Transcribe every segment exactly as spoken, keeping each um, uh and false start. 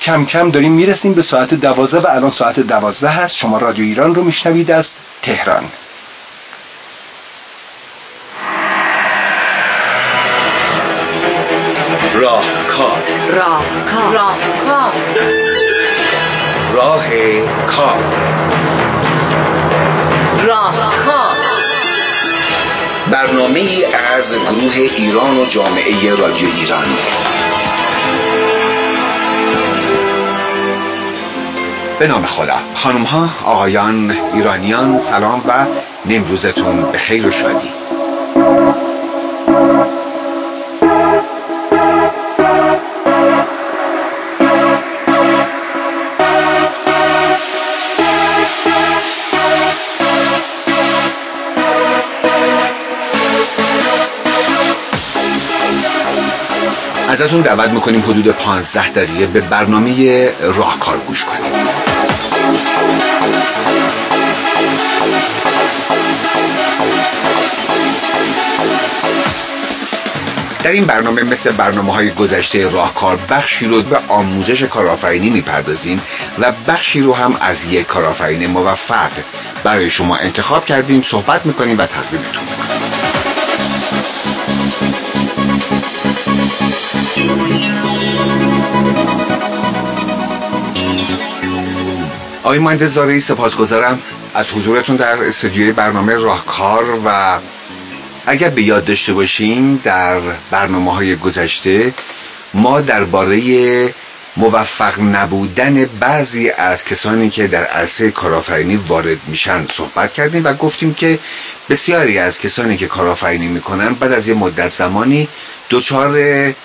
کم کم داریم میرسیم به ساعت دوازده و الان ساعت دوازده هست. شما رادیو ایران رو میشنوید از تهران. راهکار راهکار راهکار راه کار راهکار برنامه ای از گروه ایران و جامعه رادیو ایران. به نام خدا. خانم ها، آقایان، ایرانیان، سلام و نمروزتون به خیر و شادی. ازتون دعوت میکنیم حدود پانزده دقیقه به برنامه راهکار گوش کنیم. در این برنامه مثل برنامه‌های گذشته راهکار بخشی رو به آموزش کارآفرینی میپردازیم و بخشی رو هم از یک کارآفرین موفق برای شما انتخاب کردیم، صحبت میکنیم و تقدیمتون میکنیم. آقای مهندس زارعی، سپاسگزارم از حضورتون در استودیوی برنامه راهکار. و اگر به یاد داشته باشیم در برنامه‌های گذشته ما درباره موفق نبودن بعضی از کسانی که در عرصه کارآفرینی وارد میشن صحبت کردیم و گفتیم که بسیاری از کسانی که کارآفرینی میکنن بعد از یه مدت زمانی دچار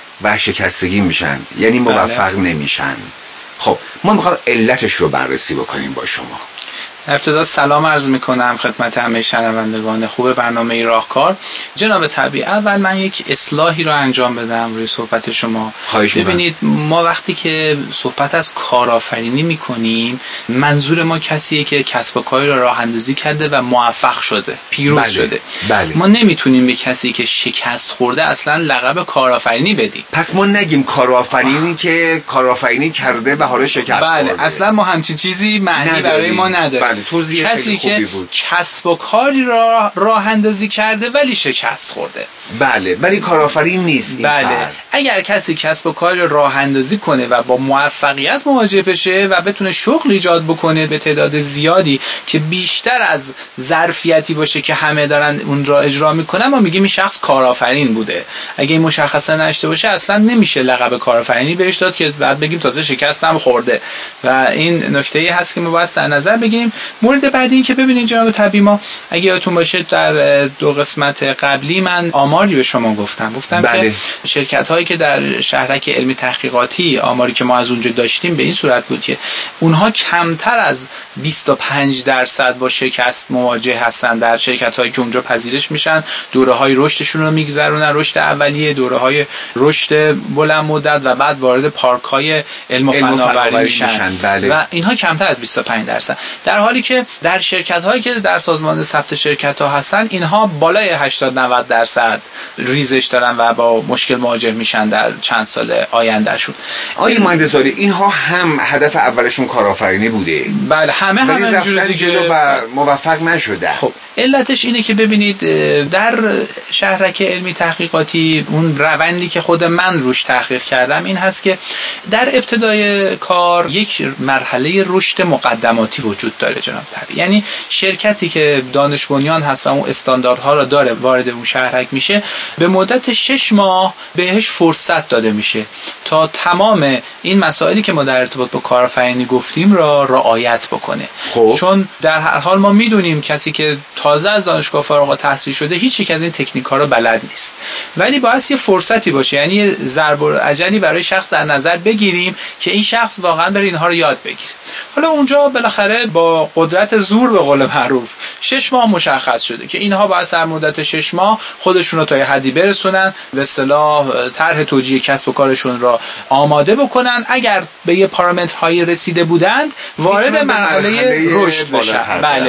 ورشکستگی میشن، یعنی موفق بله. نمیشن. خب ما میخوام علتش رو بررسی بکنیم با شما. ابتدا سلام عرض میکنم خدمت همه شنوندگان خوب برنامه راهکار. جناب طبیعی، اول من یک اصلاحی رو انجام بدم روی صحبت شما. ببینید ما وقتی که صحبت از کارآفرینی میکنیم منظور ما کسیه که کسب و کاری رو راه اندازی کرده و موفق شده، پیروز بله. شده بله. ما نمیتونیم به کسی که شکست خورده اصلا لقب کارآفرینی بدیم. پس ما نگیم کارآفرینی که کارآفرینی کرده و حالا شکست بله. خورده. اصلا ما همچین چیزی معنی برای ما نداره. بله. کسی که کسب و کاری را راه اندازی کرده ولی شکست خورده. بله، ولی کارآفرین نیست. بله. فرد. اگر کسی کسب و کاری راه اندازی کنه و با موفقیت مواجه بشه و بتونه شغل ایجاد بکنه به تعداد زیادی که بیشتر از ظرفیتی باشه که همه دارن اون را اجرا میکنن، ما میگیم این شخص کارآفرین بوده. اگه این مشخصه نشته باشه اصلا نمیشه لقب کارآفرینی بهش داد که بعد بگیم تازه شکست هم خورده. و این نکته‌ای هست که ما باید در نظر بگیریم. مورد بعدی این که ببینید جناب طبیعی، ما اگه یادتون باشه در دو قسمت قبلی من آماری به شما گفتم گفتم بله. که شرکت هایی که در شهرک علمی تحقیقاتی آماری که ما از اونجا داشتیم به این صورت بود که اونها کمتر از بیست و پنج درصد با شکست مواجه هستن در شرکت هایی که اونجا پذیرش میشن، دوره های رشدشون رو میگذرونن، رشد اولیه، دوره های رشد بلند مدت و بعد وارد پارک های علم و فناوری میشن بله. و اینها کمتر از بیست و پنج درصد، در حالی که در شرکت هایی که در سازمان ثبت شرکت ها هستن اینها بالای هشتاد نود درصد ریزش دارن و با مشکل مواجه میشن در چند سال آیندهشون. آقای مهندس زارعی، اینها هم هدف اولشون کارآفرینی بوده بله، همه هم همینجوری جلو و موفق نشدن. خب علتش اینه که ببینید در شهرک علمی تحقیقاتی اون روندی که خود من روش تحقیق کردم این هست که در ابتدای کار یک مرحله رشد مقدماتی وجود داره جناب طبیعی. یعنی شرکتی که دانش بنیان هست و اون استانداردها را داره وارد اون شهرک میشه، به مدت شش ماه بهش فرصت داده میشه تا تمام این مسائلی که ما در ارتباط با کارآفرینی گفتیم را رعایت بکنه. خوب. چون در هر حال ما میدونیم کسی که تازه از دانشگاه فارغ التحصیل شده هیچ یک از این تکنیک‌ها رو بلد نیست، ولی باید یه فرصتی باشه، یعنی یه ضرب الاجلی برای شخص در نظر بگیریم که این شخص واقعا بره اینها رو یاد بگیره. حالا اونجا بالاخره با قدرت زور به قول معروف شش ماه مشخص شده که اینها باید در مدت شش ماه خودشون رو تا یه حدی برسونن، به اصطلاح طرح توجیه کسب و کارشون را آماده بکنن. اگر به یه پارامترهایی رسیده بودند وارد مرحله رشد بشن. بله.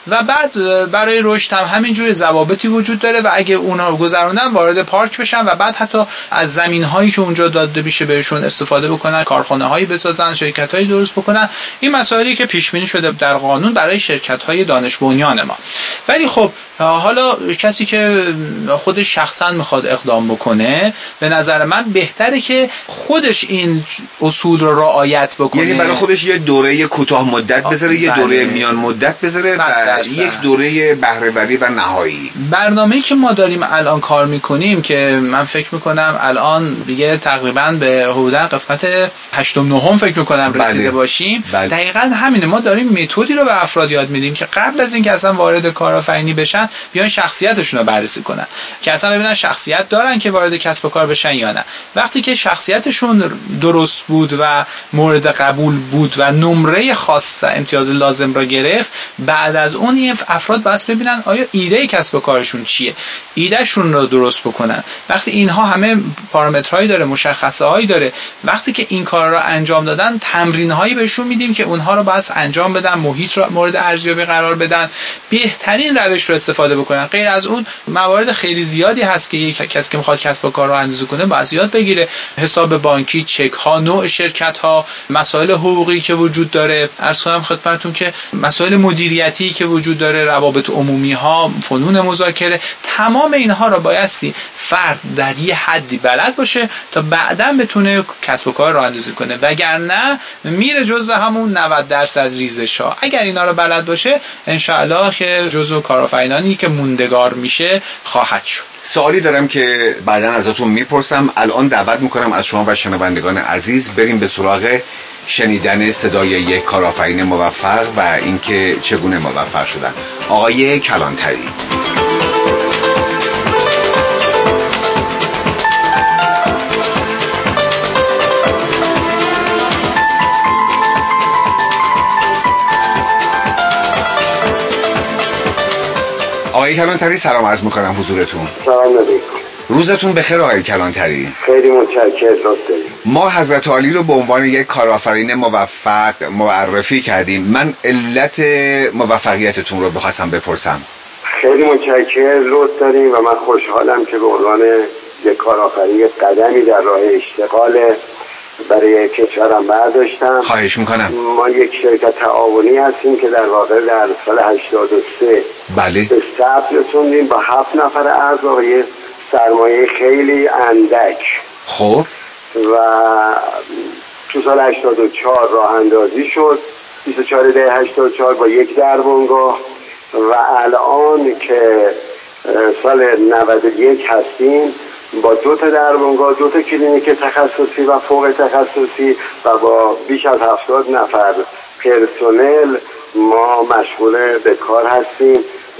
و بعد برای رشد هم همینجوری ضوابطی وجود داره و اگه اونا گذروندن وارد پارک بشن و بعد حتی از زمین‌هایی که اونجا داده میشه بهشون استفاده بکنن، کارخانه‌هایی بسازن، شرکت‌هایی درست بکنن. این مسائلی که پیش بینی شده در قانون برای شرکت‌های دانش بنیان ما. ولی خب حالا کسی که خودش شخصا میخواد اقدام بکنه، به نظر من بهتره که خودش این اصول رو رعایت بکنه. یعنی برای خودش یه دوره کوتاه مدت بذاره، یه دوره میان مدت بذاره و یک دوره بهره وری و نهایی. برنامه‌ای که ما داریم الان کار میکنیم که من فکر میکنم الان دیگه تقریبا به حدود قسمت هشتم نهم فکر میکنم رسیده بله. باشیم بله. دقیقاً همینه. ما داریم متدی رو به افراد یاد میدیم که قبل از اینکه اصلا وارد کارآفرینی بشن بیان شخصیتشون رو بررسی کنن که اصلا ببینن شخصیت دارن که وارد کسب و کار بشن یا نه. وقتی که شخصیتشون درست بود و مورد قبول بود و نمره خاص و امتیاز لازم را گرفت، بعد از اون این افراد بس ببینن آیا ایده کسب و کارشون چیه، ایدهشون رو درست بکنن. وقتی اینها همه پارامترهایی داره، مشخصه هایی داره، وقتی که این کار را انجام دادن تمرین هایی بهشون میدیم که اونها رو بس انجام بدن، محیط رو مورد ارزیابی قرار بدن، بهترین روش رو استفاده بکنن. غیر از اون موارد خیلی زیادی هست که یک کسی که میخواد کسب و کار رو اندازه کنه باید یاد بگیره، حساب بانکی، چک ها، نوع شرکت ها، مسائل حقوقی که وجود داره، عرض کنم خدمتتون که مسائل مدیریتی که وجود داره، روابط عمومی ها، فنون مذاکره، تمام اینها رو بایستی فرد در یه حدی بلد باشه تا بعداً بتونه کسب و کار راه اندازی کنه، وگرنه میره جزو همون نود درصد ریزش ها. اگر اینا رو بلد باشه ان شاء الله که جزو کارآفرینانی که موندگار میشه خواهد شد. سوالی دارم که بعداً ازتون میپرسم. الان دعوت میکنم از شما و شنوندگان عزیز بریم به سراغ شنیدن صدای یک کارآفرین موفق و اینکه چگونه موفق شدن. آقای کلانتری. آقای کلانتری سلام عرض میکنم حضورتون. سلام علیکم. روزتون بخیر آقای کلانتری. خیلی متشکرم. لطفاً. ما حضرت عالی رو به عنوان یک کارآفرین موفق معرفی کردیم. من علت موفقیتتون رو بخواستم بپرسم. خیلی متشکرم، لطف داریم و من خوشحالم که به عنوان یک کارآفرین قدمی در راه اشتغال برای کشورم برداشتم. خواهش میکنم. ما یک شرکت تعاونی هستیم که در واقع در سال هشتاد و سه بله به ثبت رسوندیم با هفت نفر اعضا و یه سرمایه خیلی اندک. خب و تو سال هشتاد و چهار راه اندازی شد، بیست و چهار دی هشتاد و چهار با یک دربونگاه و الان که سال نود و یک هستیم با دو تا دربونگاه، دو تا کلینیک تخصصی و فوق تخصصی و با بیش از هفتاد نفر پرسنل ما مشغول به کار هستیم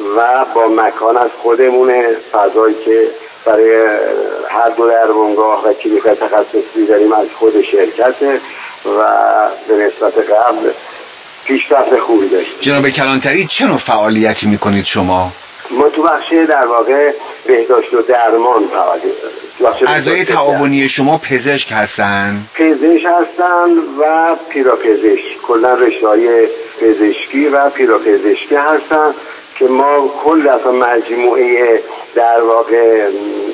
و با مکان از خودمونه، فضایی که برای هر دو دربونگاه و کلینیک تخصصی داریم از خود شرکته و به نسبت قبل پیشرفت خوبی داشتیم. جناب کلانتری چه نوع فعالیتی میکنید شما؟ ما تو بخش در واقع بهداشت و درمان فعالیت. اعضای تعاونی شما پزشک هستن؟ پزشک هستن و پیراپزشک، کلا رشته‌های پزشکی و پیراپزشکی هستن که ما کل اصلا مجموعه در واقع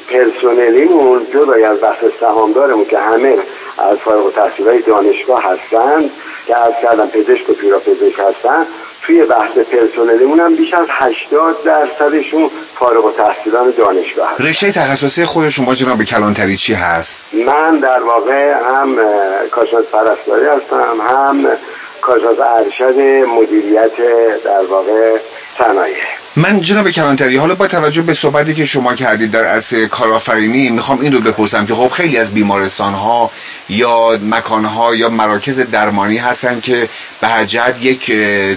پرسنلیمون جدای از بخش سهامدارمون که همه از فارغ التحصیلای دانشگاه هستن که از کردم پزشک و پیراپزشک هستن، توی بحث پرسنلیمون هم بیش از هشتاد درصدشون فارغ التحصیلان دانشگاه هستن. رشته تخصصی خود شما جناب کلانتری چی هست؟ من در واقع هم کارشناس پرستاری هستم، هم کارشناس ارشد مدیریت در واقع صنایع. من جناب کلانتری حالا با توجه به صحبتی که شما کردید در عرصه کارآفرینی میخوام این رو بپرسم که خب خیلی از بیمارستان‌ها یا مکان‌ها یا مراکز درمانی هستن که به هر جهت یک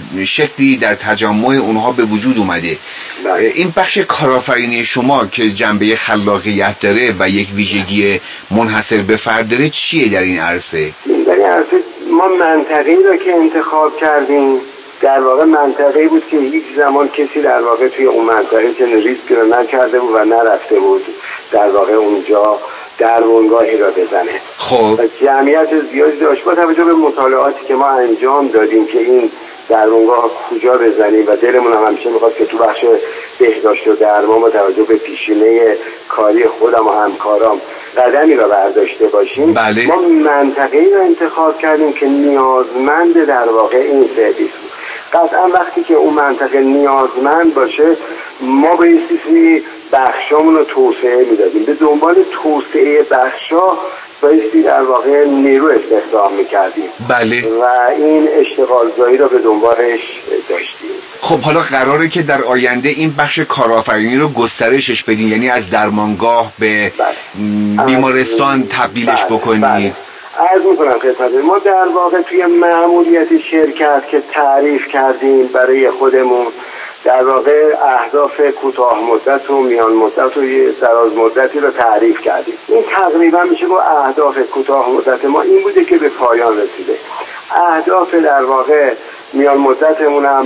شکلی در تجمع اونها به وجود اومده. بله. این بخش کارآفرینی شما که جنبه خلاقیت داره و یک ویژگی منحصر به فرد داره چیه در این عرصه؟ در این عرصه ما منطقه‌ای رو که انتخاب کردیم در واقع منطقه‌ای بود که هیچ زمان کسی در واقع توی اون منطقه چنین ریسکی رو نکرده بود و نرفته بود در واقع اونجا درمانگاهی را بزنه. خب و جمعیت زیادی داشت. با توجه به مطالعاتی که ما انجام دادیم که این درمانگاه کجا بزنیم و دلمون هم همیشه میخواد که تو بخش بهداشت و درمان با توجه به پیشینه کاری خودم و همکارام قدمی را برداشته باشیم. بله. ما منطقه‌ای را انتخاب کردیم که نیازمند در واقع این سرویس بود. قطعا وقتی که اون منطقه نیازمند باشه ما بایستی بخشامون رو توسعه میدادیم، به دنبال توسعه بخشا بایستی در واقع نیرو استخدام میکردیم. بله. و این اشتغالزایی را به دنبالش داشتیم. خب حالا قراره که در آینده این بخش کارآفرینی رو گسترشش بدین، یعنی از درمانگاه به بله. بیمارستان تبدیلش بله. بکنید. بله. عرض میکنم خدمت ما در واقع توی مأموریت شرکت که تعریف کردیم برای خودمون در واقع اهداف کوتاه مدت و میان مدت و دراز مدتی رو تعریف کردیم. این تقریبا میشه با اهداف کوتاه مدت ما این بوده که به پایان رسیده. اهداف در واقع میان مدتمون هم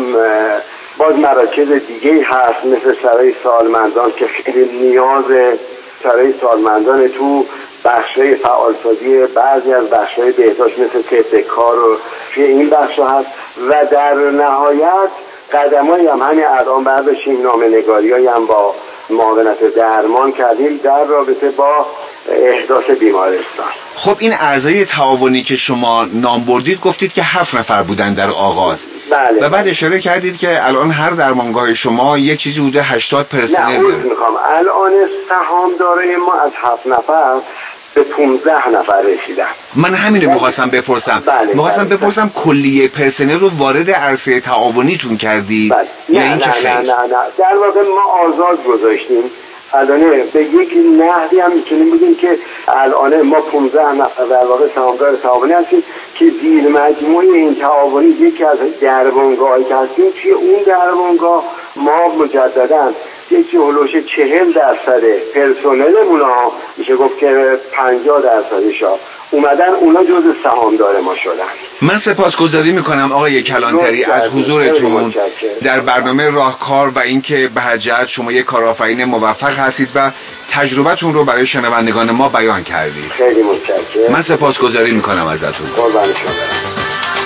باز مراکز دیگه هست مثل سرای سالمندان که خیلی نیاز سرای سالمندان تو بخشای فعالسازی بعضی از بخشای بهداشت مثل طب کار و توی این بخش هست و در نهایت قدمایی هم همین الان برداشتیم نامه‌نگاری‌هایی هم با معاونت درمان کردیم در رابطه با احداث بیمارستان. خب این اعضای تعاونی که شما نام بردید گفتید که هفت نفر بودن در آغاز. بله. و بعد اشاره کردید که الان هر درمانگاه شما یک چیزی حدود هشتاد پرسنل داره. نه میخوام الان سهامدارای ما از هفت نفر به پانزده نفر رسیدن. من همینو میخواستم بپرسم. بله. میخواستم بله. بپرسم کلیه پرسنل رو وارد عرصه تعاونیتون کردید؟ بله. یا نه اینکه نه, خیر؟ نه نه نه در واقع ما آزاد گذاشتیم. الان به یک نحوی هم میتونیم بگیم که الان ما پانزده نفر در واقع سهامدار تعاونی هستیم که زیر مجموعه این تعاونی یکی از درمانگاهی که هستیم توی اون درمانگاه ما مجدداً یکی هلوش چهل درصد پرسنلمون ها میشه گفت که پنجاه درصدش ها اومدن اونا جزء سهامدار ما شدن. من سپاسگزاری میکنم آقای کلانتری از حضورتون در برنامه راهکار و اینکه به هر جهت شما یک کارآفرین موفق هستید و تجربتون رو برای شنوندگان ما بیان کردید. خیلی متشکرم. من سپاسگزاری میکنم ازتون. قربان شما برم.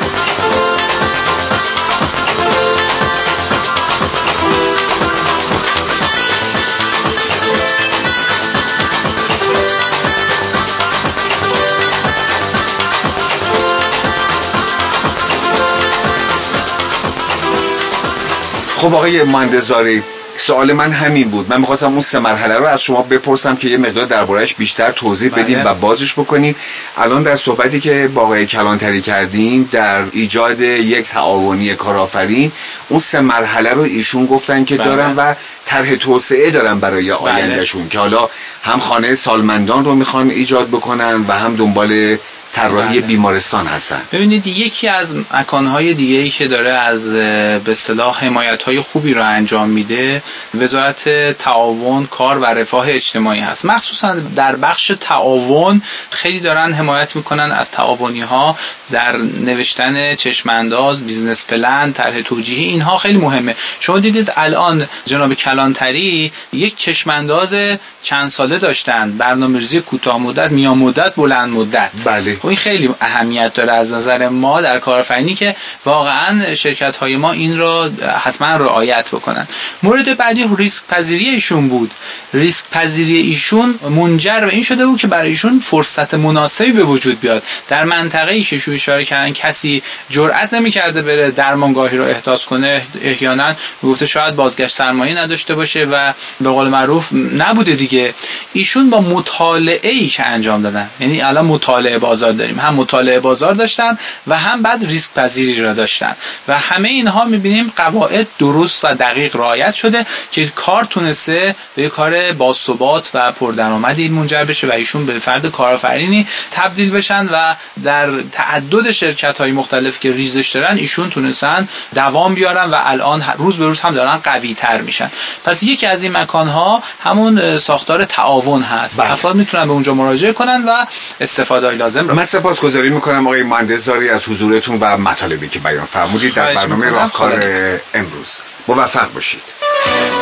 خب آقای مهندس‌زاری، سوال من همین بود. من می‌خواستم اون سه مرحله رو از شما بپرسم که یه مقدار درباره‌اش بیشتر توضیح بدیم و بازش بکنید. الان در صحبتی که با آقای کلانتری کردیم در ایجاد یک تعاونی کارآفرین، اون سه مرحله رو ایشون گفتن که بله. دارن و طرح توسعه دارن برای آیندهشون بله. که حالا هم خانه سالمندان رو میخوان ایجاد بکنن و هم دنبال طراحی بیمارستان هستن. ببینید یکی از مکانهای دیگه‌ای که داره از به اصطلاح حمایت‌های خوبی رو انجام میده وزارت تعاون، کار و رفاه اجتماعی هست. مخصوصا در بخش تعاون خیلی دارن حمایت میکنن از تعاونی‌ها در نوشتن چشم‌انداز، بیزنس پلن، طرح توجیهی. اینها خیلی مهمه. شما دیدید الان جناب کلانتری یک چشم‌انداز چند ساله داشتن، برنامه‌ریزی کوتاه مدت، میان مدت، بلند مدت. بله. این خیلی اهمیت داره از نظر ما در کارآفرینی که واقعا شرکت‌های ما این را حتما رعایت بکنن. مورد بعدی ریسک پذیری ایشون بود. ریسک پذیری ایشون منجر به این شده بود که برای ایشون فرصت مناسبی به وجود بیاد. در منطقه‌ای که شو اشاره کردن کسی جرئت نمی‌کرده بره درمانگاهی رو احداث کنه، احیانا میگفته شاید بازگشت سرمایه نداشته باشه و به قول معروف نبوده دیگه. ایشون با مطالعه‌ای که انجام دادن، یعنی الان مطالعه بازار داریم، هم مطالعه بازار داشتن و هم بعد ریسک پذیری را داشتن و همه اینها می‌بینیم قواعد درست و دقیق رعایت شده که کار تونسته به کار باثبات و پردرآمدی منجر بشه و ایشون به فرد کارآفرینی تبدیل بشن و در تعدد شرکت‌های مختلف که ریزش دارن ایشون تونستن دوام بیارن و الان روز به روز هم دارن قوی‌تر میشن. پس یکی از این مکان‌ها همون ساختار تعاون هست. بله. افراد میتونن به اونجا مراجعه کنن و استفاده لازم رو. من سپاسگزاری میکنم آقای مهندس‌زاری از حضورتون و مطالبی که بیان فرمودید در برنامه راهکار امروز. موفق باشید.